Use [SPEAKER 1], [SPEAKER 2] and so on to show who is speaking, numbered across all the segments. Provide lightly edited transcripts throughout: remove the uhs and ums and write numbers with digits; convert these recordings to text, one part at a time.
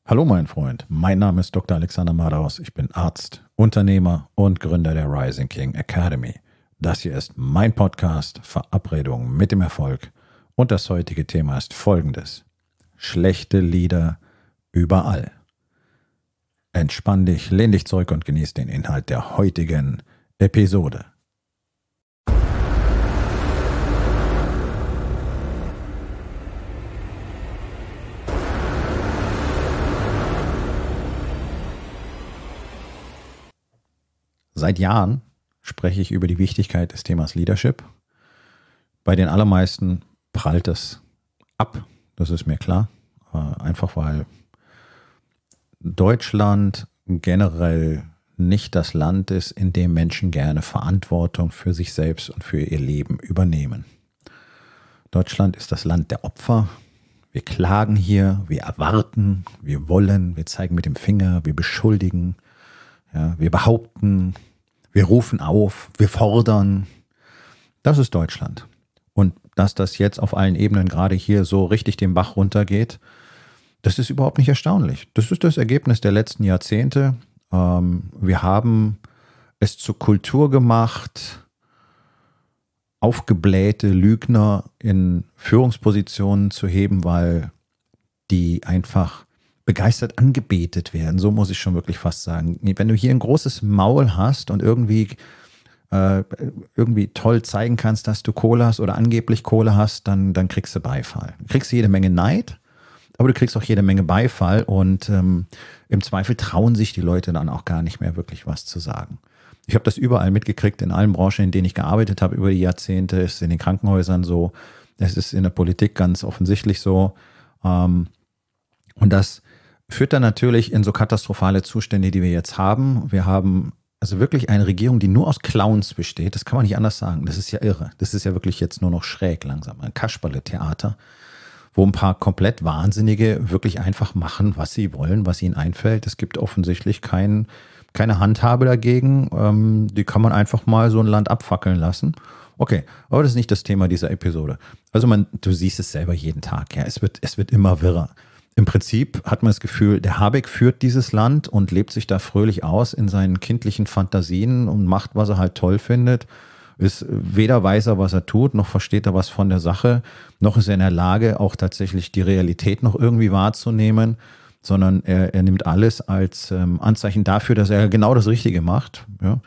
[SPEAKER 1] Hallo mein Freund, mein Name ist Dr. Alexander Madaus, ich bin Arzt, Unternehmer und Gründer der Rising King Academy. Das hier ist mein Podcast Verabredung mit dem Erfolg und das heutige Thema ist folgendes: Schlechte Lieder überall. Entspann dich, lehn dich zurück und genieß den Inhalt der heutigen Episode. Seit Jahren spreche ich über die Wichtigkeit des Themas Leadership. Bei den allermeisten prallt es ab, das ist mir klar. Einfach weil Deutschland generell nicht das Land ist, in dem Menschen gerne Verantwortung für sich selbst und für ihr Leben übernehmen. Deutschland ist das Land der Opfer. Wir klagen hier, wir erwarten, wir wollen, wir zeigen mit dem Finger, wir beschuldigen. Ja, wir behaupten, wir rufen auf, wir fordern. Das ist Deutschland. Und dass das jetzt auf allen Ebenen gerade hier so richtig den Bach runtergeht, das ist überhaupt nicht erstaunlich. Das ist das Ergebnis der letzten Jahrzehnte. Wir haben es zur Kultur gemacht, aufgeblähte Lügner in Führungspositionen zu heben, weil die einfach begeistert angebetet werden. So muss ich schon wirklich fast sagen. Wenn du hier ein großes Maul hast und irgendwie toll zeigen kannst, dass du Kohle hast oder angeblich Kohle hast, dann kriegst du Beifall. Du kriegst jede Menge Neid, aber du kriegst auch jede Menge Beifall und im Zweifel trauen sich die Leute dann auch gar nicht mehr wirklich was zu sagen. Ich habe das überall mitgekriegt, in allen Branchen, in denen ich gearbeitet habe über die Jahrzehnte. Es ist in den Krankenhäusern so, es ist in der Politik ganz offensichtlich so. Und das führt dann natürlich in so katastrophale Zustände, die wir jetzt haben. Wir haben also wirklich eine Regierung, die nur aus Clowns besteht. Das kann man nicht anders sagen. Das ist ja irre. Das ist ja wirklich jetzt nur noch schräg langsam. Ein Kasperle-Theater, wo ein paar komplett Wahnsinnige wirklich einfach machen, was sie wollen, was ihnen einfällt. Es gibt offensichtlich keine Handhabe dagegen. Die kann man einfach mal so ein Land abfackeln lassen. Okay, aber das ist nicht das Thema dieser Episode. Also du siehst es selber jeden Tag. Ja, es wird immer wirrer. Im Prinzip hat man das Gefühl, der Habeck führt dieses Land und lebt sich da fröhlich aus in seinen kindlichen Fantasien und macht, was er halt toll findet. Weder weiß er, was er tut, noch versteht er was von der Sache, noch ist er in der Lage, auch tatsächlich die Realität noch irgendwie wahrzunehmen, sondern er nimmt alles als Anzeichen dafür, dass er genau das Richtige macht. Ja.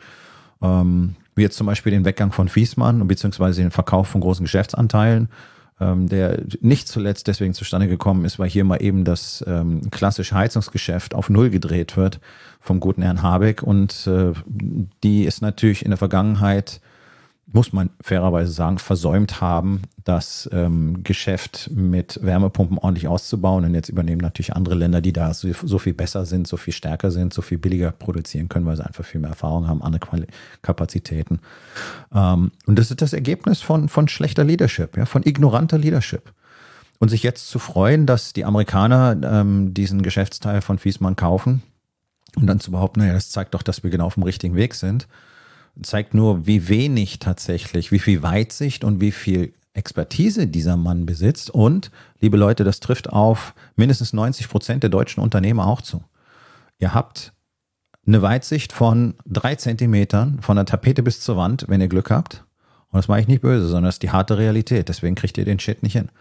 [SPEAKER 1] Wie jetzt zum Beispiel den Weggang von Viessmann beziehungsweise den Verkauf von großen Geschäftsanteilen, der nicht zuletzt deswegen zustande gekommen ist, weil hier mal eben das klassische Heizungsgeschäft auf Null gedreht wird vom guten Herrn Habeck. Und die ist natürlich in der Vergangenheit, muss man fairerweise sagen, versäumt haben, das Geschäft mit Wärmepumpen ordentlich auszubauen. Und jetzt übernehmen natürlich andere Länder, die da so viel besser sind, so viel stärker sind, so viel billiger produzieren können, weil sie einfach viel mehr Erfahrung haben, andere Kapazitäten. Und das ist das Ergebnis von schlechter Leadership, ja, von ignoranter Leadership. Und sich jetzt zu freuen, dass die Amerikaner diesen Geschäftsteil von Viessmann kaufen und dann zu behaupten, naja, das zeigt doch, dass wir genau auf dem richtigen Weg sind, zeigt nur, wie wenig tatsächlich, wie viel Weitsicht und wie viel Expertise dieser Mann besitzt. Und, liebe Leute, das trifft auf mindestens 90% der deutschen Unternehmer auch zu. Ihr habt eine Weitsicht von 3 Zentimetern von der Tapete bis zur Wand, wenn ihr Glück habt. Und das mache ich nicht böse, sondern das ist die harte Realität. Deswegen kriegt ihr den Shit nicht hin.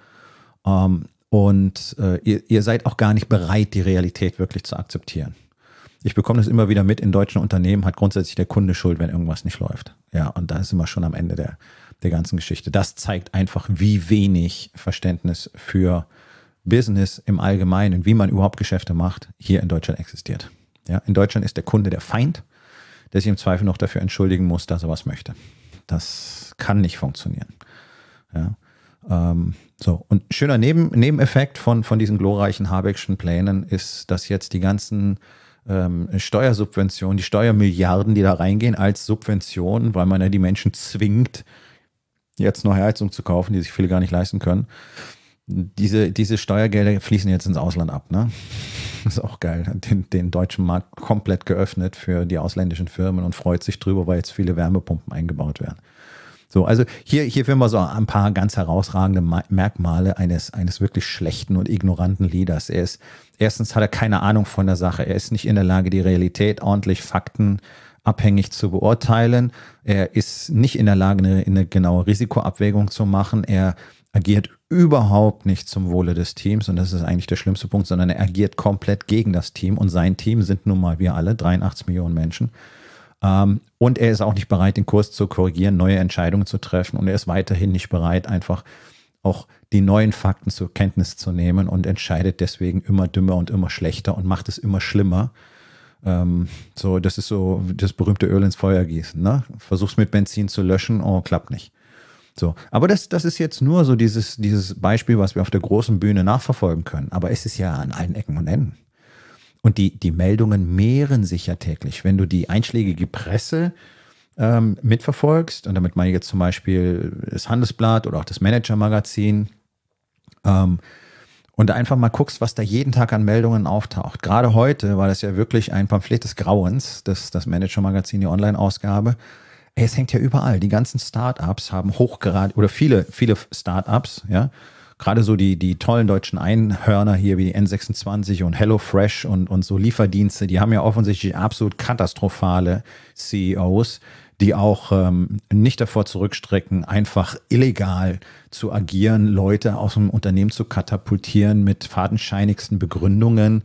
[SPEAKER 1] Ihr seid auch gar nicht bereit, die Realität wirklich zu akzeptieren. Ich bekomme das immer wieder mit, in deutschen Unternehmen hat grundsätzlich der Kunde Schuld, wenn irgendwas nicht läuft. Ja, und da sind wir schon am Ende der ganzen Geschichte. Das zeigt einfach, wie wenig Verständnis für Business im Allgemeinen, wie man überhaupt Geschäfte macht, hier in Deutschland existiert. Ja, in Deutschland ist der Kunde der Feind, der sich im Zweifel noch dafür entschuldigen muss, dass er was möchte. Das kann nicht funktionieren. Ja. So, und ein schöner Nebeneffekt von diesen glorreichen Habeckschen Plänen ist, dass jetzt die ganzen Steuersubventionen, die Steuermilliarden, die da reingehen als Subvention, weil man ja die Menschen zwingt, jetzt neue Heizung zu kaufen, die sich viele gar nicht leisten können. Diese Steuergelder fließen jetzt ins Ausland ab. Ne? Das ist auch geil. Den deutschen Markt komplett geöffnet für die ausländischen Firmen und freut sich drüber, weil jetzt viele Wärmepumpen eingebaut werden. So, also hier finden wir so ein paar ganz herausragende Merkmale eines wirklich schlechten und ignoranten Leaders. Erstens hat er keine Ahnung von der Sache. Er ist nicht in der Lage, die Realität ordentlich faktenabhängig zu beurteilen. Er ist nicht in der Lage, eine genaue Risikoabwägung zu machen. Er agiert überhaupt nicht zum Wohle des Teams, und das ist eigentlich der schlimmste Punkt, sondern er agiert komplett gegen das Team, und sein Team sind nun mal wir alle, 83 Millionen Menschen. Und er ist auch nicht bereit, den Kurs zu korrigieren, neue Entscheidungen zu treffen, und er ist weiterhin nicht bereit, einfach auch die neuen Fakten zur Kenntnis zu nehmen, und entscheidet deswegen immer dümmer und immer schlechter und macht es immer schlimmer. Das ist so das berühmte Öl ins Feuer gießen. Ne? Versuch's mit Benzin zu löschen, oh, klappt nicht. So, aber das ist jetzt nur so dieses Beispiel, was wir auf der großen Bühne nachverfolgen können. Aber es ist ja an allen Ecken und Enden. Und die Meldungen mehren sich ja täglich. Wenn du die einschlägige Presse mitverfolgst, und damit meine ich jetzt zum Beispiel das Handelsblatt oder auch das Manager-Magazin, und einfach mal guckst, was da jeden Tag an Meldungen auftaucht. Gerade heute war das ja wirklich ein Pamphlet des Grauens, das Manager-Magazin, die Online-Ausgabe. Es hängt ja überall. Die ganzen Startups haben hochgerade, oder viele Startups, ja, gerade so die tollen deutschen Einhörner hier wie die N26 und HelloFresh und so Lieferdienste, die haben ja offensichtlich absolut katastrophale CEOs, die auch nicht davor zurückstrecken, einfach illegal zu agieren, Leute aus dem Unternehmen zu katapultieren mit fadenscheinigsten Begründungen.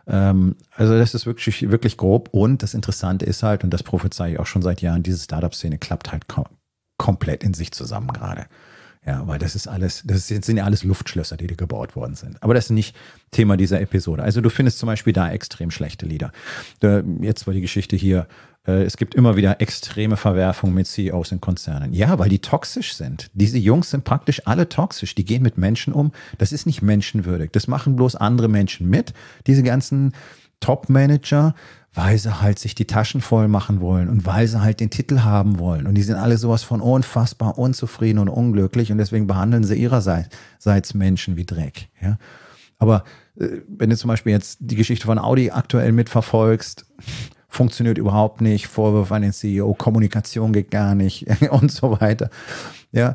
[SPEAKER 1] Also das ist wirklich, wirklich grob. Und das Interessante ist halt, und das prophezei ich auch schon seit Jahren, diese Startup-Szene klappt halt komplett in sich zusammen gerade. Ja, weil das sind ja alles Luftschlösser, die da gebaut worden sind. Aber das ist nicht Thema dieser Episode. Also du findest zum Beispiel da extrem schlechte Leader. Jetzt war die Geschichte hier, es gibt immer wieder extreme Verwerfungen mit CEOs in Konzernen. Ja, weil die toxisch sind. Diese Jungs sind praktisch alle toxisch. Die gehen mit Menschen um. Das ist nicht menschenwürdig. Das machen bloß andere Menschen mit. Diese ganzen Top-Manager, weil sie halt sich die Taschen voll machen wollen und weil sie halt den Titel haben wollen. Und die sind alle sowas von unfassbar unzufrieden und unglücklich, und deswegen behandeln sie ihrerseits Menschen wie Dreck. Ja? Aber wenn du zum Beispiel jetzt die Geschichte von Audi aktuell mitverfolgst, funktioniert überhaupt nicht, Vorwürfe an den CEO, Kommunikation geht gar nicht und so weiter. Ja,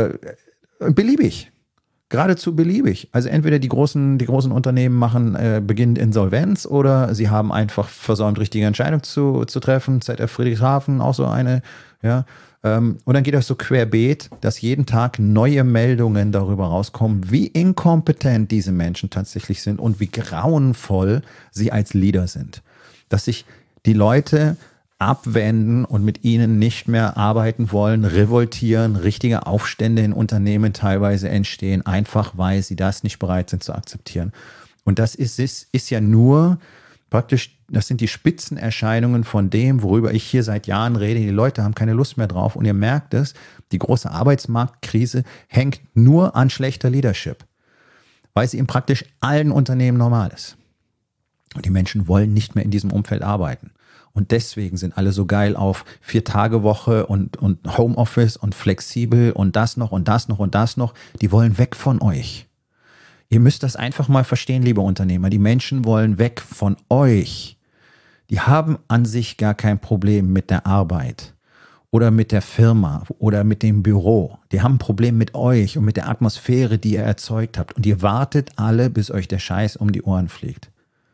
[SPEAKER 1] beliebig. Geradezu beliebig. Also entweder die großen Unternehmen beginnen Insolvenz, oder sie haben einfach versäumt, richtige Entscheidungen zu treffen. ZF Friedrichshafen, auch so eine. Ja. Und dann geht das so querbeet, dass jeden Tag neue Meldungen darüber rauskommen, wie inkompetent diese Menschen tatsächlich sind und wie grauenvoll sie als Leader sind. Dass sich die Leute abwenden und mit ihnen nicht mehr arbeiten wollen, revoltieren, richtige Aufstände in Unternehmen teilweise entstehen, einfach weil sie das nicht bereit sind zu akzeptieren. Und das ist ja nur praktisch, das sind die Spitzenerscheinungen von dem, worüber ich hier seit Jahren rede. Die Leute haben keine Lust mehr drauf, und ihr merkt es, die große Arbeitsmarktkrise hängt nur an schlechter Leadership, weil sie in praktisch allen Unternehmen normal ist. Und die Menschen wollen nicht mehr in diesem Umfeld arbeiten. Und deswegen sind alle so geil auf 4-Tage-Woche und Homeoffice und flexibel und das noch und das noch und das noch. Die wollen weg von euch. Ihr müsst das einfach mal verstehen, liebe Unternehmer. Die Menschen wollen weg von euch. Die haben an sich gar kein Problem mit der Arbeit oder mit der Firma oder mit dem Büro. Die haben ein Problem mit euch und mit der Atmosphäre, die ihr erzeugt habt. Und ihr wartet alle, bis euch der Scheiß um die Ohren fliegt.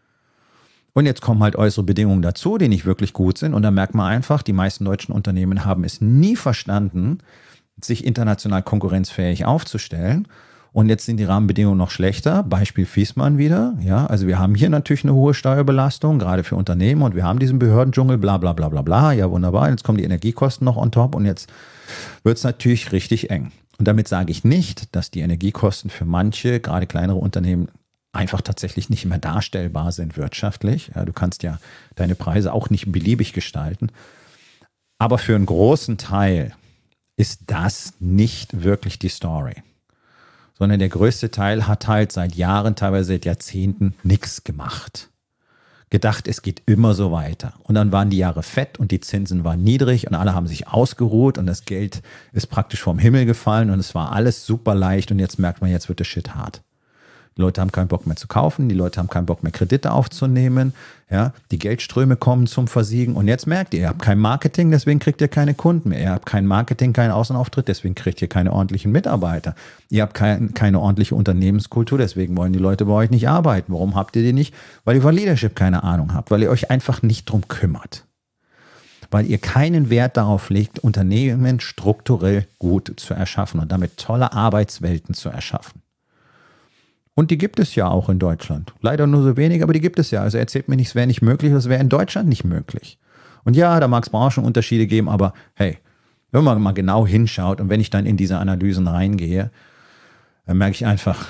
[SPEAKER 1] Und jetzt kommen halt äußere Bedingungen dazu, die nicht wirklich gut sind. Und da merkt man einfach, die meisten deutschen Unternehmen haben es nie verstanden, sich international konkurrenzfähig aufzustellen. Und jetzt sind die Rahmenbedingungen noch schlechter. Beispiel Viessmann wieder. Ja, also wir haben hier natürlich eine hohe Steuerbelastung, gerade für Unternehmen. Und wir haben diesen Behördendschungel, bla bla bla bla bla. Ja, wunderbar. Jetzt kommen die Energiekosten noch on top. Und jetzt wird es natürlich richtig eng. Und damit sage ich nicht, dass die Energiekosten für manche, gerade kleinere Unternehmen, einfach tatsächlich nicht mehr darstellbar sind wirtschaftlich. Ja, du kannst ja deine Preise auch nicht beliebig gestalten. Aber für einen großen Teil ist das nicht wirklich die Story. Sondern der größte Teil hat halt seit Jahren, teilweise seit Jahrzehnten nichts gemacht. Gedacht, es geht immer so weiter. Und dann waren die Jahre fett und die Zinsen waren niedrig und alle haben sich ausgeruht und das Geld ist praktisch vom Himmel gefallen und es war alles super leicht, und jetzt merkt man, jetzt wird der Shit hart. Die Leute haben keinen Bock mehr zu kaufen, die Leute haben keinen Bock mehr Kredite aufzunehmen, ja, die Geldströme kommen zum Versiegen und jetzt merkt ihr habt kein Marketing, deswegen kriegt ihr keine Kunden mehr. Ihr habt kein Marketing, keinen Außenauftritt, deswegen kriegt ihr keine ordentlichen Mitarbeiter. Ihr habt keine ordentliche Unternehmenskultur, deswegen wollen die Leute bei euch nicht arbeiten. Warum habt ihr die nicht? Weil ihr von Leadership keine Ahnung habt, weil ihr euch einfach nicht drum kümmert. Weil ihr keinen Wert darauf legt, Unternehmen strukturell gut zu erschaffen und damit tolle Arbeitswelten zu erschaffen. Und die gibt es ja auch in Deutschland. Leider nur so wenig, aber die gibt es ja. Also erzählt mir nicht, es wäre nicht möglich, das wäre in Deutschland nicht möglich. Und ja, da mag es Branchenunterschiede geben, aber hey, wenn man mal genau hinschaut und wenn ich dann in diese Analysen reingehe, dann merke ich einfach,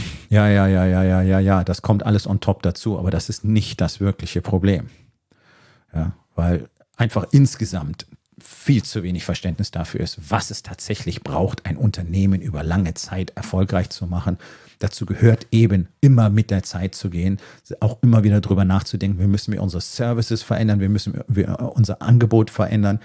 [SPEAKER 1] ja, das kommt alles on top dazu, aber das ist nicht das wirkliche Problem. Ja, weil einfach insgesamt viel zu wenig Verständnis dafür ist, was es tatsächlich braucht, ein Unternehmen über lange Zeit erfolgreich zu machen. Dazu gehört eben immer mit der Zeit zu gehen, auch immer wieder drüber nachzudenken, wir müssen unsere Services verändern, wir müssen unser Angebot verändern,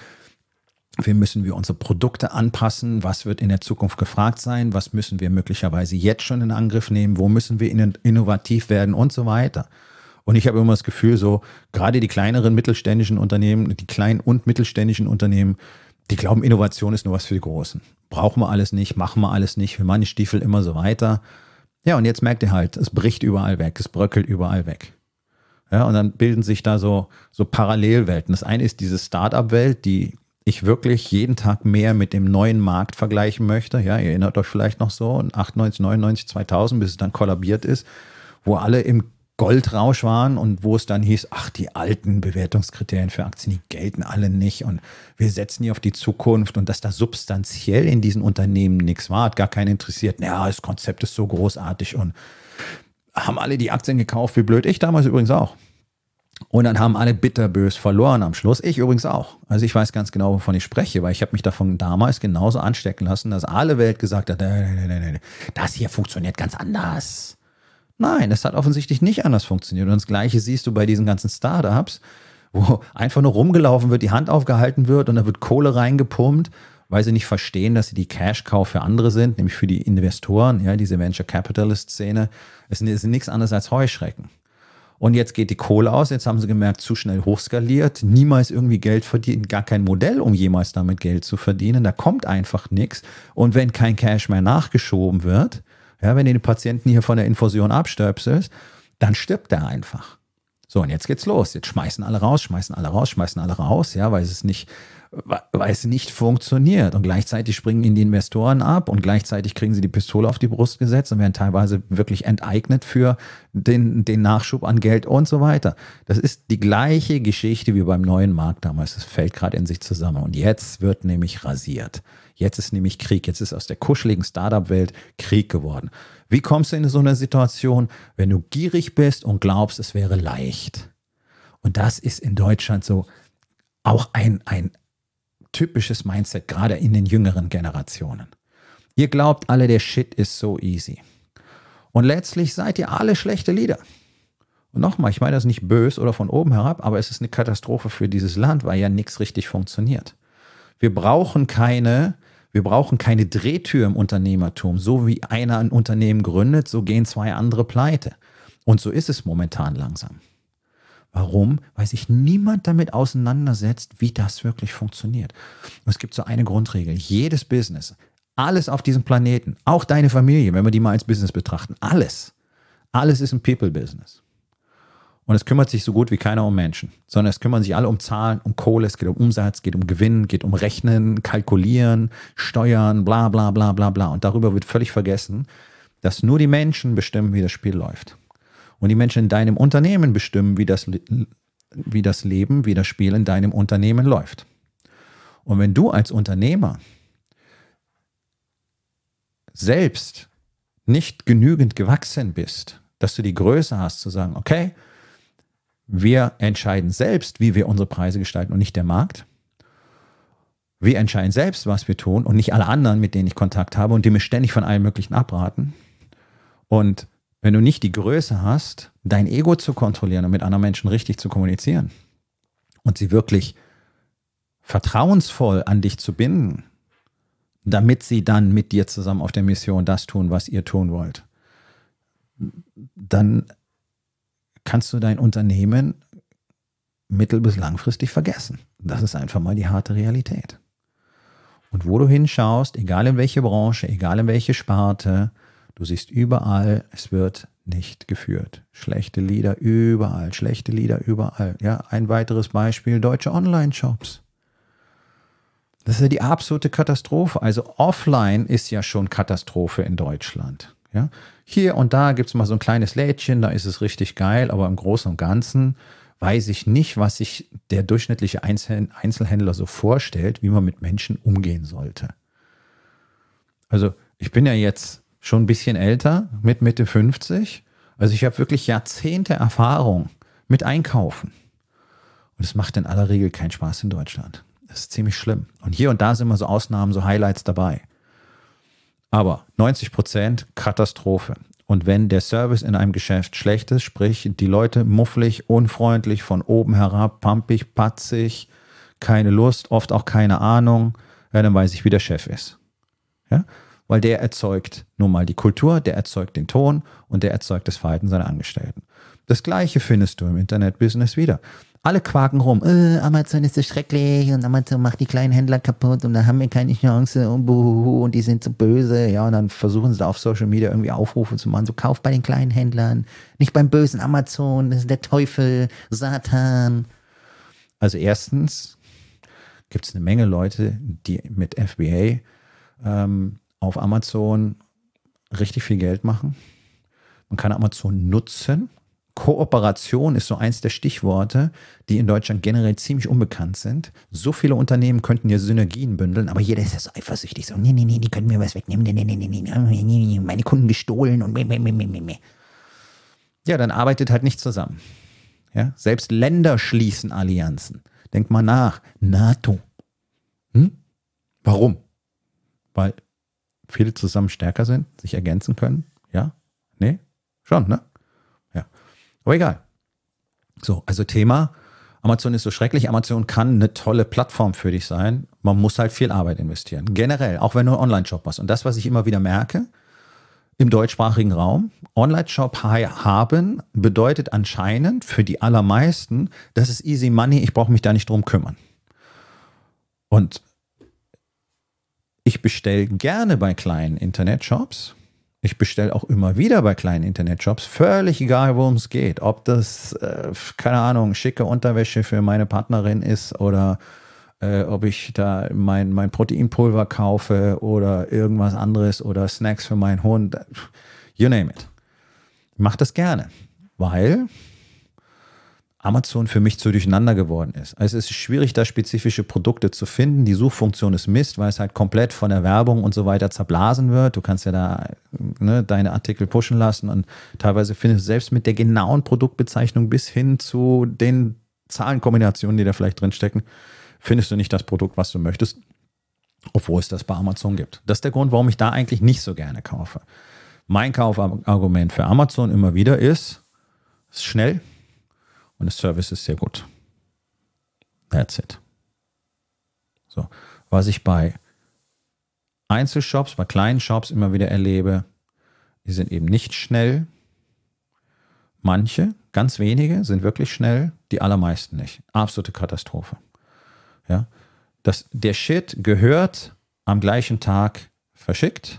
[SPEAKER 1] wir müssen unsere Produkte anpassen, was wird in der Zukunft gefragt sein, was müssen wir möglicherweise jetzt schon in Angriff nehmen, wo müssen wir innovativ werden und so weiter. Und ich habe immer das Gefühl, so gerade die kleineren mittelständischen Unternehmen, die kleinen und mittelständischen Unternehmen, die glauben, Innovation ist nur was für die Großen. Brauchen wir alles nicht, machen wir alles nicht, wir machen die Stiefel immer so weiter. Ja, und jetzt merkt ihr halt, es bricht überall weg, es bröckelt überall weg. Ja, und dann bilden sich da so Parallelwelten. Das eine ist diese Start-up-Welt, die ich wirklich jeden Tag mehr mit dem neuen Markt vergleichen möchte. Ja, ihr erinnert euch vielleicht noch so, 98, 99, 2000, bis es dann kollabiert ist, wo alle im Goldrausch waren und wo es dann hieß, ach, die alten Bewertungskriterien für Aktien, die gelten alle nicht und wir setzen hier auf die Zukunft und dass da substanziell in diesen Unternehmen nichts war, hat gar keinen interessiert. Naja, das Konzept ist so großartig und haben alle die Aktien gekauft, wie blöd. Ich damals übrigens auch. Und dann haben alle bitterbös verloren am Schluss. Ich übrigens auch. Also ich weiß ganz genau, wovon ich spreche, weil ich habe mich davon damals genauso anstecken lassen, dass alle Welt gesagt hat, nee, das hier funktioniert ganz anders. Nein, es hat offensichtlich nicht anders funktioniert. Und das Gleiche siehst du bei diesen ganzen Startups, wo einfach nur rumgelaufen wird, die Hand aufgehalten wird und da wird Kohle reingepumpt, weil sie nicht verstehen, dass sie die Cash-Cow für andere sind, nämlich für die Investoren, ja, diese Venture Capitalist-Szene. Es ist nichts anderes als Heuschrecken. Und jetzt geht die Kohle aus, jetzt haben sie gemerkt, zu schnell hochskaliert, niemals irgendwie Geld verdienen, gar kein Modell, um jemals damit Geld zu verdienen. Da kommt einfach nichts. Und wenn kein Cash mehr nachgeschoben wird, ja, wenn du den Patienten hier von der Infusion abstöpselst, dann stirbt er einfach. So, und jetzt geht's los. Jetzt schmeißen alle raus, ja, weil es nicht funktioniert. Und gleichzeitig springen ihnen die Investoren ab und gleichzeitig kriegen sie die Pistole auf die Brust gesetzt und werden teilweise wirklich enteignet für den Nachschub an Geld und so weiter. Das ist die gleiche Geschichte wie beim neuen Markt damals. Das fällt gerade in sich zusammen. Und jetzt wird nämlich rasiert. Jetzt ist nämlich Krieg. Jetzt ist aus der kuscheligen Startup-Welt Krieg geworden. Wie kommst du in so eine Situation, wenn du gierig bist und glaubst, es wäre leicht? Und das ist in Deutschland so auch ein typisches Mindset, gerade in den jüngeren Generationen. Ihr glaubt alle, der Shit ist so easy. Und letztlich seid ihr alle schlechte Leader. Und nochmal, ich meine das nicht böse oder von oben herab, aber es ist eine Katastrophe für dieses Land, weil ja nichts richtig funktioniert. Wir brauchen keine Drehtür im Unternehmertum. So wie einer ein Unternehmen gründet, so gehen zwei andere pleite. Und so ist es momentan langsam. Warum? Weil sich niemand damit auseinandersetzt, wie das wirklich funktioniert. Und es gibt so eine Grundregel. Jedes Business, alles auf diesem Planeten, auch deine Familie, wenn wir die mal als Business betrachten, alles ist ein People-Business. Und es kümmert sich so gut wie keiner um Menschen, sondern es kümmern sich alle um Zahlen, um Kohle, es geht um Umsatz, geht um Gewinn, geht um Rechnen, Kalkulieren, Steuern, bla bla bla bla bla. Und darüber wird völlig vergessen, dass nur die Menschen bestimmen, wie das Spiel läuft. Und die Menschen in deinem Unternehmen bestimmen, wie das Leben, wie das Spiel in deinem Unternehmen läuft. Und wenn du als Unternehmer selbst nicht genügend gewachsen bist, dass du die Größe hast zu sagen, okay, wir entscheiden selbst, wie wir unsere Preise gestalten und nicht der Markt. Wir entscheiden selbst, was wir tun und nicht alle anderen, mit denen ich Kontakt habe und die mir ständig von allem Möglichen abraten. Und wenn du nicht die Größe hast, dein Ego zu kontrollieren und mit anderen Menschen richtig zu kommunizieren und sie wirklich vertrauensvoll an dich zu binden, damit sie dann mit dir zusammen auf der Mission das tun, was ihr tun wollt, dann kannst du dein Unternehmen mittel- bis langfristig vergessen. Das ist einfach mal die harte Realität. Und wo du hinschaust, egal in welche Branche, egal in welche Sparte, du siehst überall, es wird nicht geführt. Schlechte Lieder überall, schlechte Lieder überall. Ja, ein weiteres Beispiel, deutsche Online-Shops. Das ist ja die absolute Katastrophe. Also offline ist ja schon Katastrophe in Deutschland. Ja? Hier und da gibt es mal so ein kleines Lädchen, da ist es richtig geil, aber im Großen und Ganzen weiß ich nicht, was sich der durchschnittliche Einzelhändler so vorstellt, wie man mit Menschen umgehen sollte. Also ich bin ja jetzt schon ein bisschen älter, mit Mitte 50. Also ich habe wirklich Jahrzehnte Erfahrung mit Einkaufen. Und es macht in aller Regel keinen Spaß in Deutschland. Das ist ziemlich schlimm. Und hier und da sind immer so Ausnahmen, so Highlights dabei. Aber 90% Katastrophe. Und wenn der Service in einem Geschäft schlecht ist, sprich die Leute mufflig, unfreundlich, von oben herab, pampig, patzig, keine Lust, oft auch keine Ahnung, ja, dann weiß ich, wie der Chef ist. Ja? Weil der erzeugt nun mal die Kultur, der erzeugt den Ton und der erzeugt das Verhalten seiner Angestellten. Das Gleiche findest du im Internetbusiness wieder. Alle quaken rum, Amazon ist so schrecklich und Amazon macht die kleinen Händler kaputt und da haben wir keine Chance und buhuhu und die sind so böse. Ja, und dann versuchen sie da auf Social Media irgendwie Aufrufe zu machen, so kauf bei den kleinen Händlern, nicht beim bösen Amazon, das ist der Teufel, Satan. Also erstens gibt es eine Menge Leute, die mit FBA auf Amazon richtig viel Geld machen. Man kann Amazon nutzen. Kooperation ist so eins der Stichworte, die in Deutschland generell ziemlich unbekannt sind. So viele Unternehmen könnten ja Synergien bündeln, aber jeder ist ja so eifersüchtig. So, nee, die können mir was wegnehmen. Nee, meine Kunden gestohlen und meh. Ja, dann arbeitet halt nicht zusammen. Ja? Selbst Länder schließen Allianzen. Denk mal nach. NATO. Warum? Weil viele zusammen stärker sind, sich ergänzen können. Ja? Nee? Schon, ne? Ja. Aber egal. So, also Thema, Amazon ist so schrecklich. Amazon kann eine tolle Plattform für dich sein. Man muss halt viel Arbeit investieren. Generell, auch wenn du einen Online-Shop hast. Und das, was ich immer wieder merke, im deutschsprachigen Raum, Online-Shop haben bedeutet anscheinend für die allermeisten, das ist easy money, ich brauche mich da nicht drum kümmern. Und ich bestelle gerne bei kleinen Internetshops. Ich bestelle auch immer wieder bei kleinen Internetshops, völlig egal, worum es geht. Ob das, keine Ahnung, schicke Unterwäsche für meine Partnerin ist oder ob ich da mein Proteinpulver kaufe oder irgendwas anderes oder Snacks für meinen Hund. You name it. Ich mache das gerne, weil Amazon für mich zu durcheinander geworden ist. Also es ist schwierig, da spezifische Produkte zu finden. Die Suchfunktion ist Mist, weil es halt komplett von der Werbung und so weiter zerblasen wird. Du kannst ja da deine Artikel pushen lassen und teilweise findest du selbst mit der genauen Produktbezeichnung bis hin zu den Zahlenkombinationen, die da vielleicht drinstecken, findest du nicht das Produkt, was du möchtest, obwohl es das bei Amazon gibt. Das ist der Grund, warum ich da eigentlich nicht so gerne kaufe. Mein Kaufargument für Amazon immer wieder ist, es ist schnell, und der Service ist sehr gut. That's it. So, was ich bei Einzelshops, bei kleinen Shops immer wieder erlebe, die sind eben nicht schnell. Manche, ganz wenige, sind wirklich schnell, die allermeisten nicht. Absolute Katastrophe. Ja? Der Shit gehört am gleichen Tag verschickt,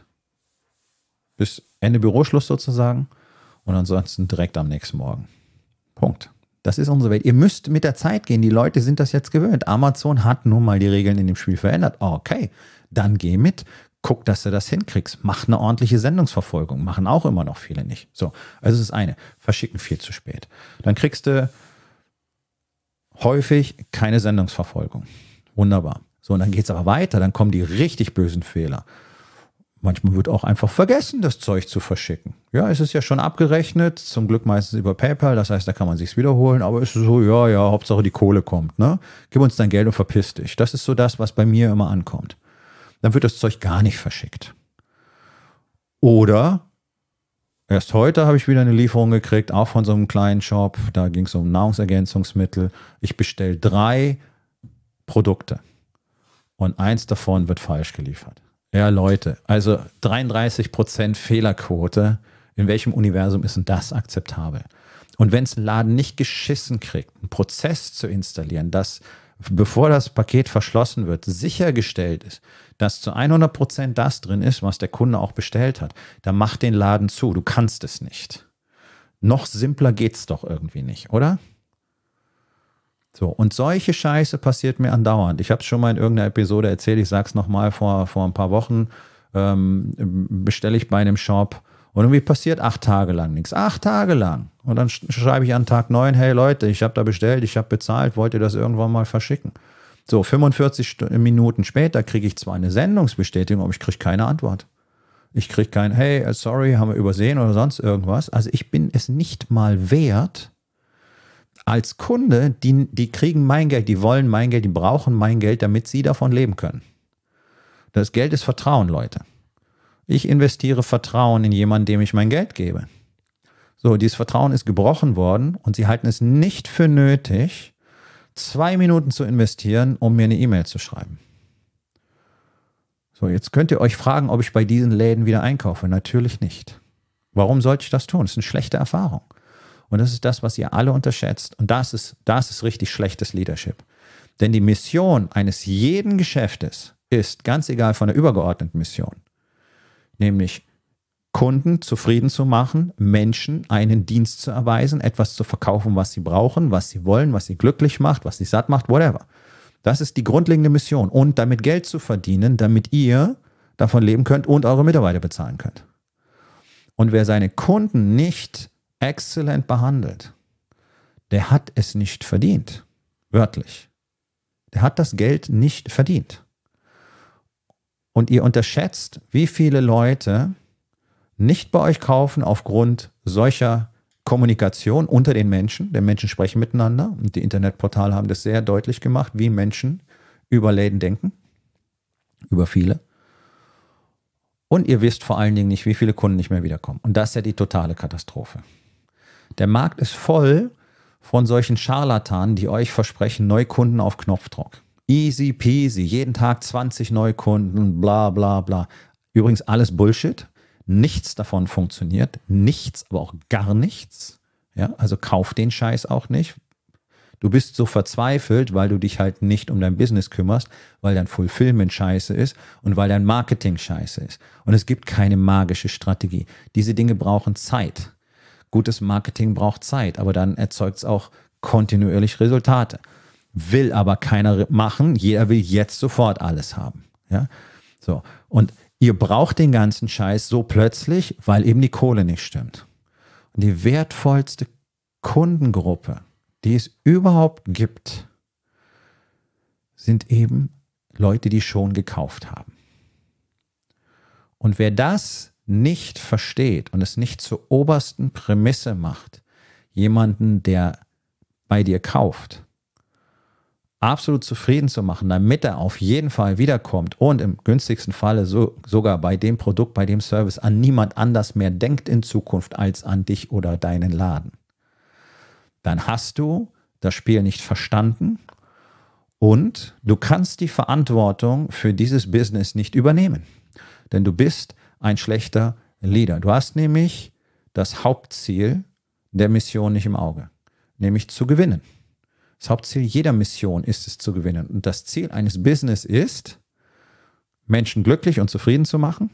[SPEAKER 1] bis Ende Büroschluss sozusagen, und ansonsten direkt am nächsten Morgen. Punkt. Das ist unsere Welt. Ihr müsst mit der Zeit gehen. Die Leute sind das jetzt gewöhnt. Amazon hat nun mal die Regeln in dem Spiel verändert. Okay, dann geh mit. Guck, dass du das hinkriegst. Mach eine ordentliche Sendungsverfolgung. Machen auch immer noch viele nicht. So, also es ist eine. Verschicken viel zu spät. Dann kriegst du häufig keine Sendungsverfolgung. Wunderbar. So, und dann geht es aber weiter. Dann kommen die richtig bösen Fehler. Manchmal wird auch einfach vergessen, das Zeug zu verschicken. Ja, es ist ja schon abgerechnet, zum Glück meistens über PayPal, das heißt, da kann man sich's wiederholen, aber es ist so, ja, Hauptsache die Kohle kommt, ne? Gib uns dein Geld und verpiss dich. Das ist so das, was bei mir immer ankommt. Dann wird das Zeug gar nicht verschickt. Oder erst heute habe ich wieder eine Lieferung gekriegt, auch von so einem kleinen Shop, da ging es um Nahrungsergänzungsmittel. Ich bestelle 3 Produkte und eins davon wird falsch geliefert. Ja, Leute, also 33% Fehlerquote In welchem Universum ist denn das akzeptabel? Und wenn es ein Laden nicht geschissen kriegt, einen Prozess zu installieren, dass, bevor das Paket verschlossen wird, sichergestellt ist, dass zu 100% das drin ist, was der Kunde auch bestellt hat, dann mach den Laden zu. Du kannst es nicht. Noch simpler geht's doch irgendwie nicht, oder? So, und solche Scheiße passiert mir andauernd. Ich habe es schon mal in irgendeiner Episode erzählt, ich sage es nochmal, vor ein paar Wochen bestelle ich bei einem Shop und irgendwie passiert 8 Tage lang nichts. 8 Tage lang. Und dann schreibe ich an Tag 9, hey Leute, ich habe da bestellt, ich habe bezahlt, wollt ihr das irgendwann mal verschicken? So, 45 Minuten später kriege ich zwar eine Sendungsbestätigung, aber ich kriege keine Antwort. Ich kriege kein, hey, sorry, haben wir übersehen oder sonst irgendwas. Also ich bin es nicht mal wert, als Kunde, die kriegen mein Geld, die wollen mein Geld, die brauchen mein Geld, damit sie davon leben können. Das Geld ist Vertrauen, Leute. Ich investiere Vertrauen in jemanden, dem ich mein Geld gebe. So, dieses Vertrauen ist gebrochen worden und sie halten es nicht für nötig, 2 Minuten zu investieren, um mir eine E-Mail zu schreiben. So, jetzt könnt ihr euch fragen, ob ich bei diesen Läden wieder einkaufe. Natürlich nicht. Warum sollte ich das tun? Das ist eine schlechte Erfahrung. Und das ist das, was ihr alle unterschätzt. Und das ist richtig schlechtes Leadership. Denn die Mission eines jeden Geschäftes ist, ganz egal von der übergeordneten Mission, nämlich Kunden zufrieden zu machen, Menschen einen Dienst zu erweisen, etwas zu verkaufen, was sie brauchen, was sie wollen, was sie glücklich macht, was sie satt macht, whatever. Das ist die grundlegende Mission. Und damit Geld zu verdienen, damit ihr davon leben könnt und eure Mitarbeiter bezahlen könnt. Und wer seine Kunden nicht exzellent behandelt, der hat es nicht verdient. Wörtlich. Der hat das Geld nicht verdient. Und ihr unterschätzt, wie viele Leute nicht bei euch kaufen aufgrund solcher Kommunikation unter den Menschen. Denn Menschen sprechen miteinander und die Internetportale haben das sehr deutlich gemacht, wie Menschen über Läden denken. Über viele. Und ihr wisst vor allen Dingen nicht, wie viele Kunden nicht mehr wiederkommen. Und das ist ja die totale Katastrophe. Der Markt ist voll von solchen Scharlatanen, die euch versprechen, Neukunden auf Knopfdruck. Easy peasy, jeden Tag 20 Neukunden, bla bla bla. Übrigens alles Bullshit. Nichts davon funktioniert. Nichts, aber auch gar nichts. Ja, also kauf den Scheiß auch nicht. Du bist so verzweifelt, weil du dich halt nicht um dein Business kümmerst, weil dein Fulfillment scheiße ist und weil dein Marketing scheiße ist. Und es gibt keine magische Strategie. Diese Dinge brauchen Zeit. Gutes Marketing braucht Zeit, aber dann erzeugt es auch kontinuierlich Resultate. Will aber keiner machen. Jeder will jetzt sofort alles haben. Ja? So. Und ihr braucht den ganzen Scheiß so plötzlich, weil eben die Kohle nicht stimmt. Und die wertvollste Kundengruppe, die es überhaupt gibt, sind eben Leute, die schon gekauft haben. Und wer das nicht versteht und es nicht zur obersten Prämisse macht, jemanden, der bei dir kauft, absolut zufrieden zu machen, damit er auf jeden Fall wiederkommt und im günstigsten Falle sogar bei dem Produkt, bei dem Service an niemand anders mehr denkt in Zukunft als an dich oder deinen Laden, dann hast du das Spiel nicht verstanden und du kannst die Verantwortung für dieses Business nicht übernehmen. Denn du bist ein schlechter Leader. Du hast nämlich das Hauptziel der Mission nicht im Auge, nämlich zu gewinnen. Das Hauptziel jeder Mission ist es zu gewinnen. Und das Ziel eines Business ist, Menschen glücklich und zufrieden zu machen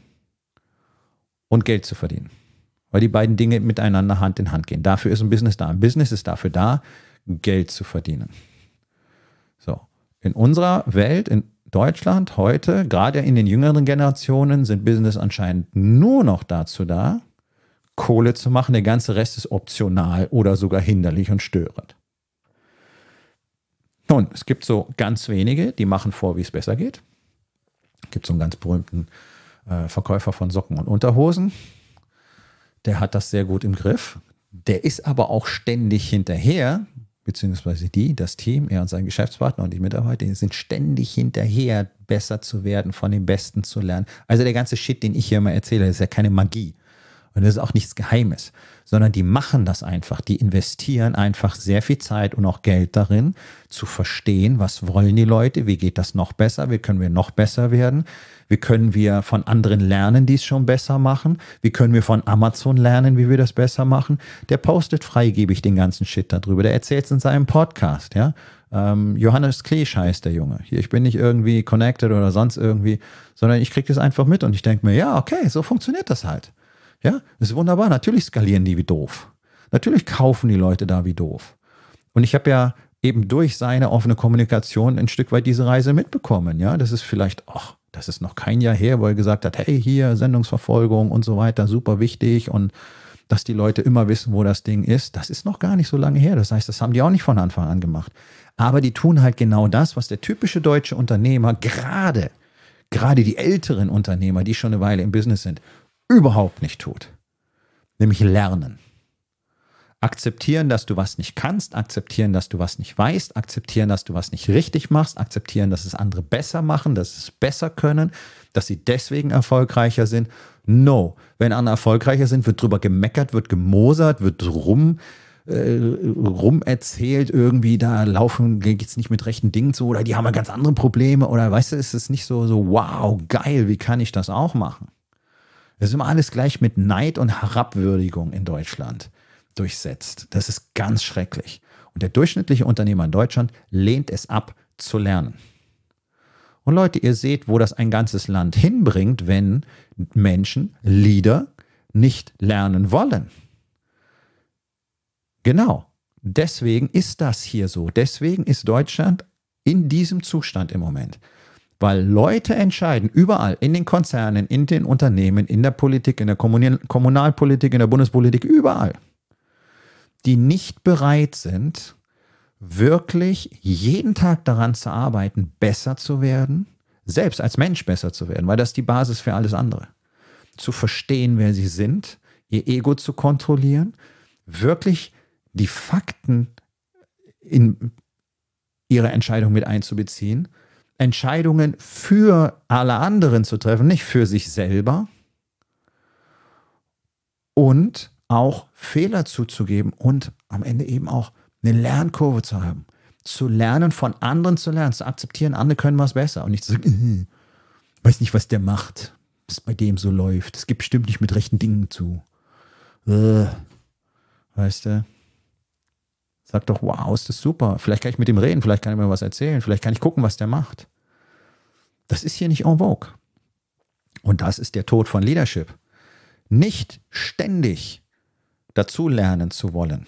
[SPEAKER 1] und Geld zu verdienen. Weil die beiden Dinge miteinander Hand in Hand gehen. Dafür ist ein Business da. Ein Business ist dafür da, Geld zu verdienen. So, in unserer Welt, in Deutschland heute, gerade in den jüngeren Generationen, sind Business anscheinend nur noch dazu da, Kohle zu machen. Der ganze Rest ist optional oder sogar hinderlich und störend. Nun, es gibt so ganz wenige, die machen vor, wie es besser geht. Es gibt so einen ganz berühmten Verkäufer von Socken und Unterhosen. Der hat das sehr gut im Griff. Der ist aber auch ständig hinterher, beziehungsweise das Team, er und sein Geschäftspartner und die Mitarbeiter, die sind ständig hinterher, besser zu werden, von den Besten zu lernen. Also der ganze Shit, den ich hier immer erzähle, ist ja keine Magie. Und das ist auch nichts Geheimes, sondern die machen das einfach. Die investieren einfach sehr viel Zeit und auch Geld darin, zu verstehen, was wollen die Leute, wie geht das noch besser, wie können wir noch besser werden, wie können wir von anderen lernen, die es schon besser machen, wie können wir von Amazon lernen, wie wir das besser machen. Der postet freigebig den ganzen Shit darüber, der erzählt es in seinem Podcast, ja. Johannes Kleesch heißt der Junge. Hier, ich bin nicht irgendwie connected oder sonst irgendwie, sondern ich kriege das einfach mit und ich denke mir, ja, okay, so funktioniert das halt. Ja, das ist wunderbar. Natürlich skalieren die wie doof. Natürlich kaufen die Leute da wie doof. Und ich habe ja eben durch seine offene Kommunikation ein Stück weit diese Reise mitbekommen. Ja, das ist vielleicht, das ist noch kein Jahr her, wo er gesagt hat, hey, hier Sendungsverfolgung und so weiter, super wichtig und dass die Leute immer wissen, wo das Ding ist. Das ist noch gar nicht so lange her. Das heißt, das haben die auch nicht von Anfang an gemacht. Aber die tun halt genau das, was der typische deutsche Unternehmer, gerade die älteren Unternehmer, die schon eine Weile im Business sind, überhaupt nicht tut. Nämlich lernen. Akzeptieren, dass du was nicht kannst, akzeptieren, dass du was nicht weißt, akzeptieren, dass du was nicht richtig machst, akzeptieren, dass es andere besser machen, dass sie es besser können, dass sie deswegen erfolgreicher sind. No. Wenn andere erfolgreicher sind, wird drüber gemeckert, wird gemosert, wird rum erzählt, irgendwie da geht's nicht mit rechten Dingen zu oder die haben ja ganz andere Probleme oder weißt du, ist es nicht so wow, geil, wie kann ich das auch machen? Das ist immer alles gleich mit Neid und Herabwürdigung in Deutschland durchsetzt. Das ist ganz schrecklich. Und der durchschnittliche Unternehmer in Deutschland lehnt es ab, zu lernen. Und Leute, ihr seht, wo das ein ganzes Land hinbringt, wenn Menschen, Leader, nicht lernen wollen. Genau. Deswegen ist das hier so. Deswegen ist Deutschland in diesem Zustand im Moment. Weil Leute entscheiden, überall, in den Konzernen, in den Unternehmen, in der Politik, in der Kommunalpolitik, in der Bundespolitik, überall, die nicht bereit sind, wirklich jeden Tag daran zu arbeiten, besser zu werden, selbst als Mensch besser zu werden, weil das ist die Basis für alles andere. Zu verstehen, wer sie sind, ihr Ego zu kontrollieren, wirklich die Fakten in ihre Entscheidung mit einzubeziehen, Entscheidungen für alle anderen zu treffen, nicht für sich selber und auch Fehler zuzugeben und am Ende eben auch eine Lernkurve zu haben. Zu lernen, von anderen zu lernen, zu akzeptieren, andere können was besser und nicht zu sagen, weiß nicht, was der macht, was bei dem so läuft. Es gibt bestimmt nicht mit rechten Dingen zu. Weißt du? Sag doch, wow, ist das super. Vielleicht kann ich mit ihm reden, vielleicht kann ich mir was erzählen, vielleicht kann ich gucken, was der macht. Das ist hier nicht en vogue. Und das ist der Tod von Leadership. Nicht ständig dazu lernen zu wollen.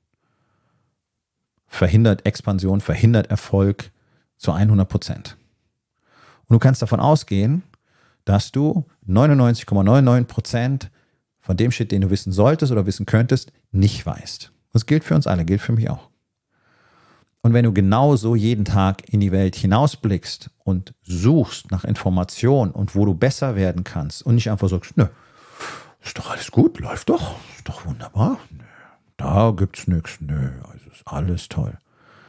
[SPEAKER 1] Verhindert Expansion, verhindert Erfolg zu 100%. Und du kannst davon ausgehen, dass du 99,99% von dem Shit, den du wissen solltest oder wissen könntest, nicht weißt. Das gilt für uns alle, gilt für mich auch. Und wenn du genauso jeden Tag in die Welt hinausblickst und suchst nach Informationen und wo du besser werden kannst und nicht einfach sagst, nö, ist doch alles gut, läuft doch, ist doch wunderbar, nö, da gibt's nichts, nö, also ist alles toll.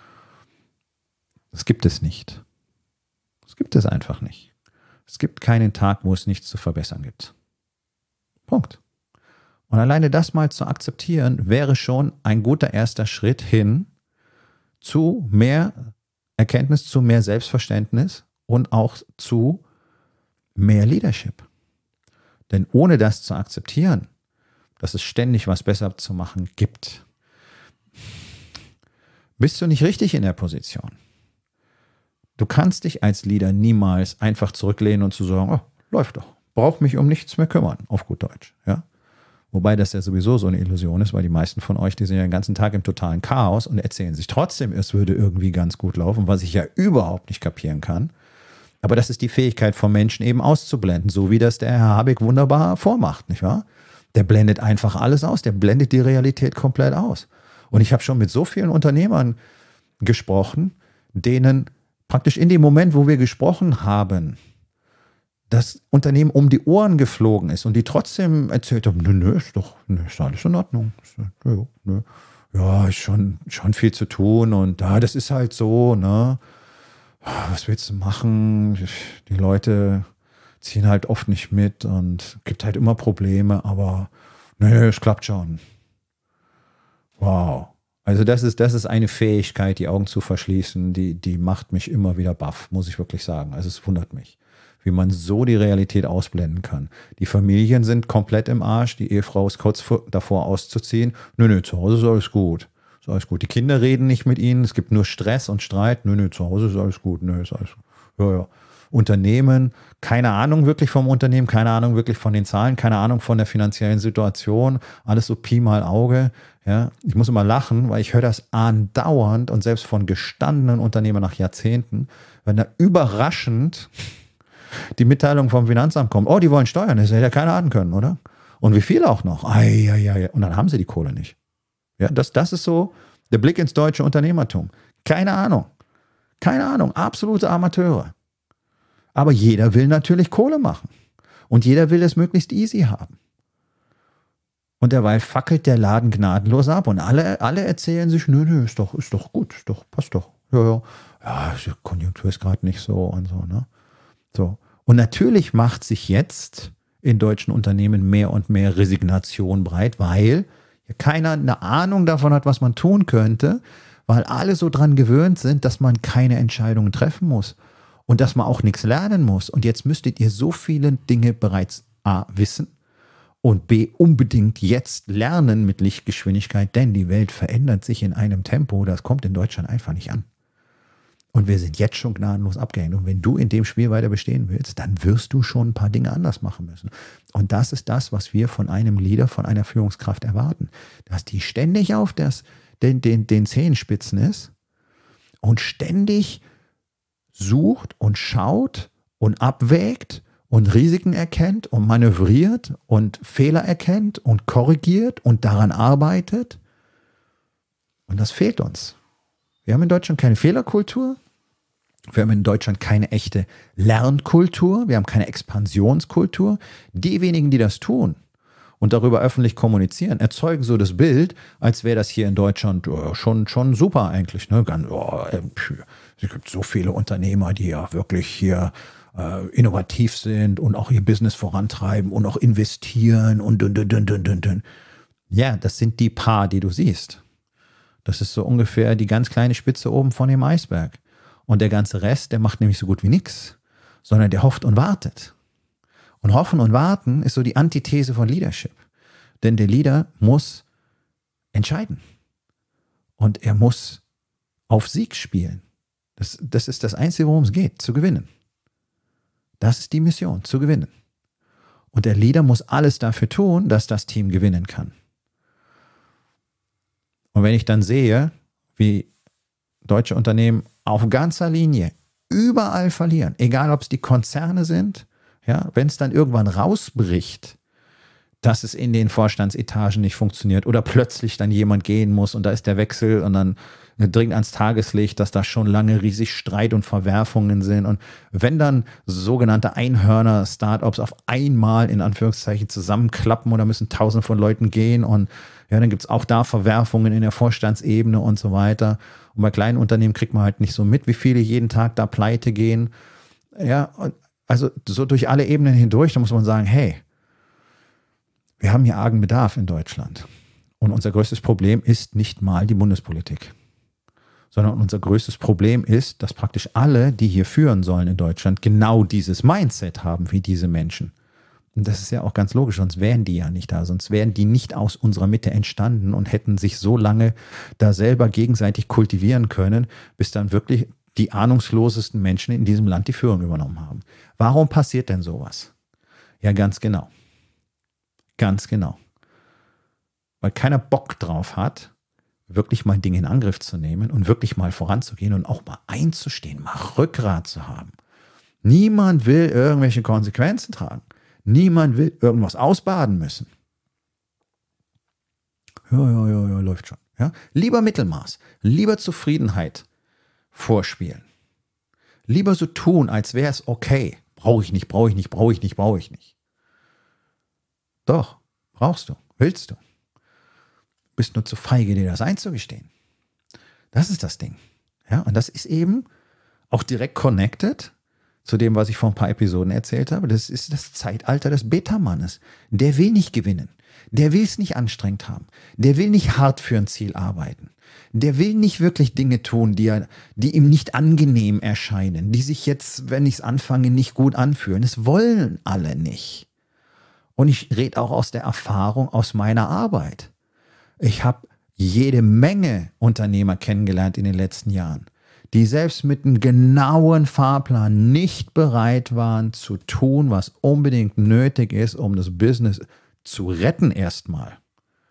[SPEAKER 1] Das gibt es nicht. Das gibt es einfach nicht. Es gibt keinen Tag, wo es nichts zu verbessern gibt. Punkt. Und alleine das mal zu akzeptieren, wäre schon ein guter erster Schritt hin zu mehr Erkenntnis, zu mehr Selbstverständnis und auch zu mehr Leadership. Denn ohne das zu akzeptieren, dass es ständig was besser zu machen gibt, bist du nicht richtig in der Position. Du kannst dich als Leader niemals einfach zurücklehnen und zu sagen, oh, läuft doch, brauche mich um nichts mehr kümmern, auf gut Deutsch, ja. Wobei das ja sowieso so eine Illusion ist, weil die meisten von euch, die sind ja den ganzen Tag im totalen Chaos und erzählen sich trotzdem, es würde irgendwie ganz gut laufen, was ich ja überhaupt nicht kapieren kann. Aber das ist die Fähigkeit von Menschen eben auszublenden, so wie das der Herr Habeck wunderbar vormacht, nicht wahr? Der blendet einfach alles aus, der blendet die Realität komplett aus. Und ich habe schon mit so vielen Unternehmern gesprochen, denen praktisch in dem Moment, wo wir gesprochen haben, das Unternehmen um die Ohren geflogen ist und die trotzdem erzählt haben, nö, ist alles in Ordnung. Nö. Ja, ist schon viel zu tun und das ist halt so, ne? Was willst du machen? Die Leute ziehen halt oft nicht mit und gibt halt immer Probleme, aber Nee, es klappt schon. Wow. Also das ist eine Fähigkeit, die Augen zu verschließen, die macht mich immer wieder baff, muss ich wirklich sagen. Also es wundert mich, wie man so die Realität ausblenden kann. Die Familien sind komplett im Arsch, die Ehefrau ist kurz davor auszuziehen. Nö, zu Hause ist alles gut. Ist alles gut. Die Kinder reden nicht mit ihnen, es gibt nur Stress und Streit. Nö, zu Hause ist alles gut. Nö, ist alles gut. Ja. Unternehmen, keine Ahnung wirklich vom Unternehmen, keine Ahnung wirklich von den Zahlen, keine Ahnung von der finanziellen Situation, alles so Pi mal Auge. Ja, ich muss immer lachen, weil ich höre das andauernd und selbst von gestandenen Unternehmern nach Jahrzehnten, wenn da überraschend die Mitteilung vom Finanzamt kommt, oh, die wollen Steuern, das hätte ja keiner ahnen können, oder? Und wie viel auch noch? Ei. Und dann haben sie die Kohle nicht. Ja, das ist so der Blick ins deutsche Unternehmertum. Keine Ahnung, absolute Amateure. Aber jeder will natürlich Kohle machen. Und jeder will es möglichst easy haben. Und derweil fackelt der Laden gnadenlos ab. Und alle erzählen sich, nö, ist doch gut, passt doch. Ja, die Konjunktur ist gerade nicht so und so, ne? So. Und natürlich macht sich jetzt in deutschen Unternehmen mehr und mehr Resignation breit, weil keiner eine Ahnung davon hat, was man tun könnte, weil alle so dran gewöhnt sind, dass man keine Entscheidungen treffen muss. Und dass man auch nichts lernen muss. Und jetzt müsstet ihr so viele Dinge bereits A, wissen und B, unbedingt jetzt lernen mit Lichtgeschwindigkeit, denn die Welt verändert sich in einem Tempo, das kommt in Deutschland einfach nicht an. Und wir sind jetzt schon gnadenlos abgehängt. Und wenn du in dem Spiel weiter bestehen willst, dann wirst du schon ein paar Dinge anders machen müssen. Und das ist das, was wir von einem Leader, von einer Führungskraft erwarten. Dass die ständig auf den Zehenspitzen ist und ständig sucht und schaut und abwägt und Risiken erkennt und manövriert und Fehler erkennt und korrigiert und daran arbeitet. Und das fehlt uns. Wir haben in Deutschland keine Fehlerkultur. Wir haben in Deutschland keine echte Lernkultur. Wir haben keine Expansionskultur. Die wenigen, die das tun und darüber öffentlich kommunizieren, erzeugen so das Bild, als wäre das hier in Deutschland schon super eigentlich. Ne? Es gibt so viele Unternehmer, die ja wirklich hier innovativ sind und auch ihr Business vorantreiben und auch investieren und dün. Ja, das sind die paar, die du siehst. Das ist so ungefähr die ganz kleine Spitze oben von dem Eisberg. Und der ganze Rest, der macht nämlich so gut wie nichts, sondern der hofft und wartet. Und Hoffen und Warten ist so die Antithese von Leadership. Denn der Leader muss entscheiden. Und er muss auf Sieg spielen. Das ist das Einzige, worum es geht, zu gewinnen. Das ist die Mission, zu gewinnen. Und der Leader muss alles dafür tun, dass das Team gewinnen kann. Und wenn ich dann sehe, wie deutsche Unternehmen auf ganzer Linie überall verlieren, egal ob es die Konzerne sind, ja, wenn es dann irgendwann rausbricht, dass es in den Vorstandsetagen nicht funktioniert oder plötzlich dann jemand gehen muss und da ist der Wechsel und dann dringt ans Tageslicht, dass da schon lange riesig Streit und Verwerfungen sind. Und wenn dann sogenannte Einhörner-Startups auf einmal in Anführungszeichen zusammenklappen oder müssen Tausende von Leuten gehen und ja, dann gibt es auch da Verwerfungen in der Vorstandsebene und so weiter. Und bei kleinen Unternehmen kriegt man halt nicht so mit, wie viele jeden Tag da pleite gehen. Ja, also so durch alle Ebenen hindurch, da muss man sagen, hey, wir haben hier argen Bedarf in Deutschland. Und unser größtes Problem ist nicht mal die Bundespolitik, sondern unser größtes Problem ist, dass praktisch alle, die hier führen sollen in Deutschland, genau dieses Mindset haben wie diese Menschen. Und das ist ja auch ganz logisch, sonst wären die ja nicht da, sonst wären die nicht aus unserer Mitte entstanden und hätten sich so lange da selber gegenseitig kultivieren können, bis dann wirklich die ahnungslosesten Menschen in diesem Land die Führung übernommen haben. Warum passiert denn sowas? Ja, ganz genau. Ganz genau. Weil keiner Bock drauf hat, wirklich mal Dinge in Angriff zu nehmen und wirklich mal voranzugehen und auch mal einzustehen, mal Rückgrat zu haben. Niemand will irgendwelche Konsequenzen tragen. Niemand will irgendwas ausbaden müssen. Ja, läuft schon. Ja? Lieber Mittelmaß, lieber Zufriedenheit vorspielen. Lieber so tun, als wäre es okay. Brauche ich nicht. Doch, brauchst du, willst du. Bist nur zu feige, dir das einzugestehen. Das ist das Ding. Ja, und das ist eben auch direkt connected zu dem, was ich vor ein paar Episoden erzählt habe. Das ist das Zeitalter des Beta-Mannes. Der will nicht gewinnen. Der will es nicht anstrengend haben. Der will nicht hart für ein Ziel arbeiten. Der will nicht wirklich Dinge tun, die ihm nicht angenehm erscheinen, die sich jetzt, wenn ich es anfange, nicht gut anfühlen. Das wollen alle nicht. Und ich rede auch aus der Erfahrung, aus meiner Arbeit. Ich habe jede Menge Unternehmer kennengelernt in den letzten Jahren, die selbst mit einem genauen Fahrplan nicht bereit waren zu tun, was unbedingt nötig ist, um das Business zu retten erstmal.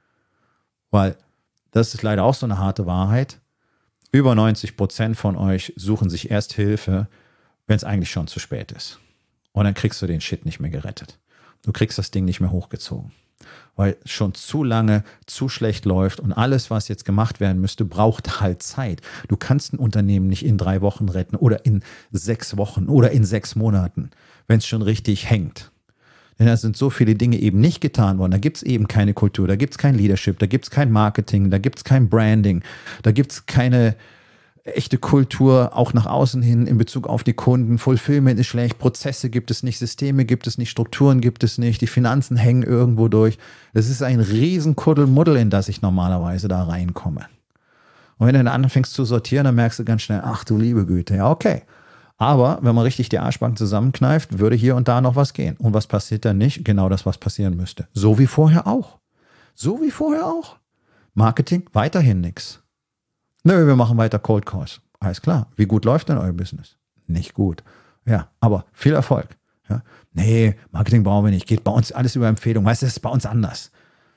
[SPEAKER 1] Weil das ist leider auch so eine harte Wahrheit. Über 90% von euch suchen sich erst Hilfe, wenn es eigentlich schon zu spät ist. Und dann kriegst du den Shit nicht mehr gerettet. Du kriegst das Ding nicht mehr hochgezogen. Weil es schon zu lange, zu schlecht läuft und alles, was jetzt gemacht werden müsste, braucht halt Zeit. Du kannst ein Unternehmen nicht in 3 Wochen retten oder in 6 Wochen oder in 6 Monaten, wenn es schon richtig hängt. Denn da sind so viele Dinge eben nicht getan worden. Da gibt es eben keine Kultur, da gibt es kein Leadership, da gibt es kein Marketing, da gibt es kein Branding, da gibt es keine echte Kultur, auch nach außen hin in Bezug auf die Kunden. Fulfillment ist schlecht, Prozesse gibt es nicht, Systeme gibt es nicht, Strukturen gibt es nicht, die Finanzen hängen irgendwo durch. Das ist ein riesen Kuddelmuddel, in das ich normalerweise da reinkomme. Und wenn du dann anfängst zu sortieren, dann merkst du ganz schnell, ach du liebe Güte, ja okay. Aber wenn man richtig die Arschbacken zusammenkneift, würde hier und da noch was gehen. Und was passiert dann nicht? Genau das, was passieren müsste. So wie vorher auch. So wie vorher auch. Marketing, weiterhin nichts. Nö, wir machen weiter Cold Calls. Alles klar. Wie gut läuft denn euer Business? Nicht gut. Ja, aber viel Erfolg. Ja. Nee, Marketing brauchen wir nicht. Geht bei uns alles über Empfehlung. Weißt du, das ist bei uns anders.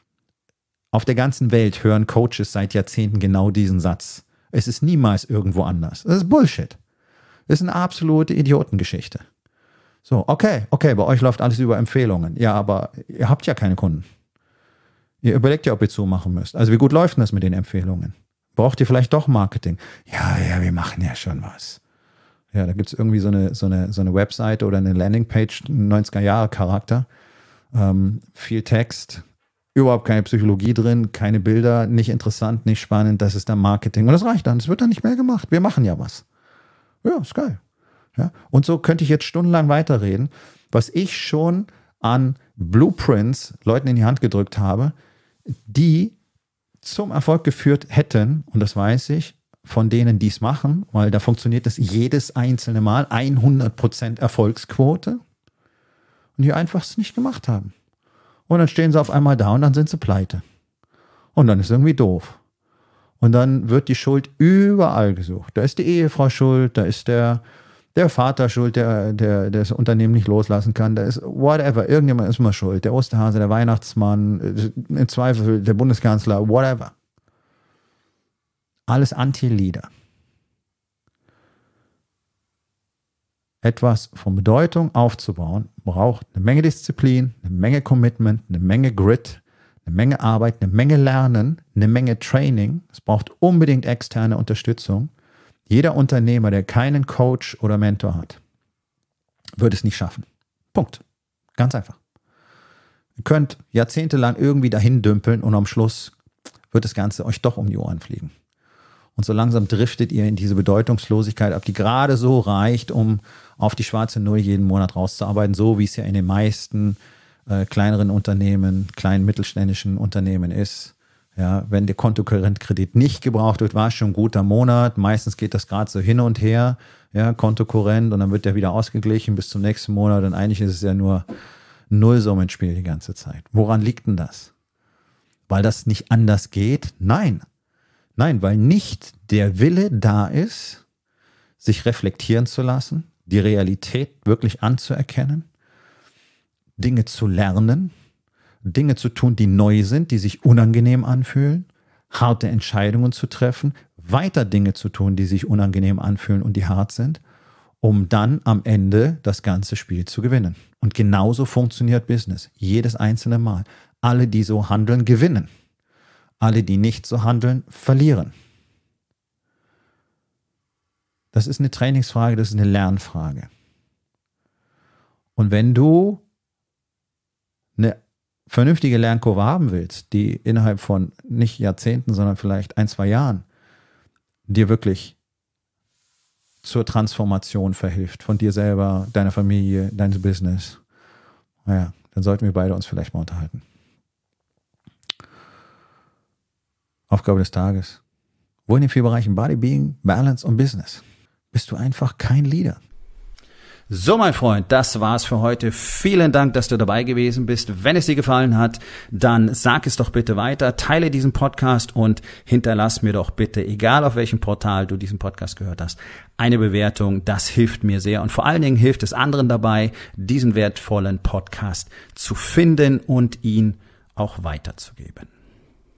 [SPEAKER 1] Auf der ganzen Welt hören Coaches seit Jahrzehnten genau diesen Satz. Es ist niemals irgendwo anders. Das ist Bullshit. Das ist eine absolute Idiotengeschichte. So, okay, bei euch läuft alles über Empfehlungen. Ja, aber ihr habt ja keine Kunden. Ihr überlegt ja, ob ihr zumachen müsst. Also wie gut läuft denn das mit den Empfehlungen? Braucht ihr vielleicht doch Marketing? Ja, wir machen ja schon was. Ja, da gibt es irgendwie so eine Webseite oder eine Landingpage, 90er-Jahre-Charakter. Viel Text, überhaupt keine Psychologie drin, keine Bilder, nicht interessant, nicht spannend, das ist dann Marketing. Und das reicht dann, es wird dann nicht mehr gemacht. Wir machen ja was. Ja, ist geil. Ja? Und so könnte ich jetzt stundenlang weiterreden, was ich schon an Blueprints Leuten in die Hand gedrückt habe, die zum Erfolg geführt hätten, und das weiß ich, von denen, die es machen, weil da funktioniert das jedes einzelne Mal, 100% Erfolgsquote, und die einfach es nicht gemacht haben. Und dann stehen sie auf einmal da und dann sind sie pleite. Und dann ist es irgendwie doof. Und dann wird die Schuld überall gesucht. Da ist die Ehefrau schuld, da ist der Vater schuld, der das Unternehmen nicht loslassen kann, da ist whatever, irgendjemand ist immer schuld. Der Osterhase, der Weihnachtsmann, im Zweifel der Bundeskanzler, whatever. Alles Anti-Leader. Etwas von Bedeutung aufzubauen, braucht eine Menge Disziplin, eine Menge Commitment, eine Menge Grit, eine Menge Arbeit, eine Menge Lernen, eine Menge Training. Es braucht unbedingt externe Unterstützung. Jeder Unternehmer, der keinen Coach oder Mentor hat, wird es nicht schaffen. Punkt. Ganz einfach. Ihr könnt jahrzehntelang irgendwie dahin dümpeln und am Schluss wird das Ganze euch doch um die Ohren fliegen. Und so langsam driftet ihr in diese Bedeutungslosigkeit ab, die gerade so reicht, um auf die schwarze Null jeden Monat rauszuarbeiten, so wie es ja in den meisten kleineren Unternehmen, kleinen mittelständischen Unternehmen ist. Ja, wenn der Kontokorrentkredit nicht gebraucht wird, war es schon ein guter Monat. Meistens geht das gerade so hin und her, ja, Kontokorrent, und dann wird der wieder ausgeglichen bis zum nächsten Monat. Und eigentlich ist es ja nur ein Nullsummenspiel die ganze Zeit. Woran liegt denn das? Weil das nicht anders geht? Nein, weil nicht der Wille da ist, sich reflektieren zu lassen, die Realität wirklich anzuerkennen, Dinge zu lernen, Dinge zu tun, die neu sind, die sich unangenehm anfühlen, harte Entscheidungen zu treffen, weiter Dinge zu tun, die sich unangenehm anfühlen und die hart sind, um dann am Ende das ganze Spiel zu gewinnen. Und genauso funktioniert Business, jedes einzelne Mal. Alle, die so handeln, gewinnen. Alle, die nicht so handeln, verlieren. Das ist eine Trainingsfrage, das ist eine Lernfrage. Und wenn du eine vernünftige Lernkurve haben willst, die innerhalb von nicht Jahrzehnten, sondern vielleicht 1-2 Jahren dir wirklich zur Transformation verhilft, von dir selber, deiner Familie, deines Business, naja, dann sollten wir beide uns vielleicht mal unterhalten. Aufgabe des Tages. Wo in den 4 Bereichen Body, Being, Balance und Business bist du einfach kein Leader? So, mein Freund, das war's für heute. Vielen Dank, dass du dabei gewesen bist. Wenn es dir gefallen hat, dann sag es doch bitte weiter, teile diesen Podcast und hinterlass mir doch bitte, egal auf welchem Portal du diesen Podcast gehört hast, eine Bewertung. Das hilft mir sehr und vor allen Dingen hilft es anderen dabei, diesen wertvollen Podcast zu finden und ihn auch weiterzugeben.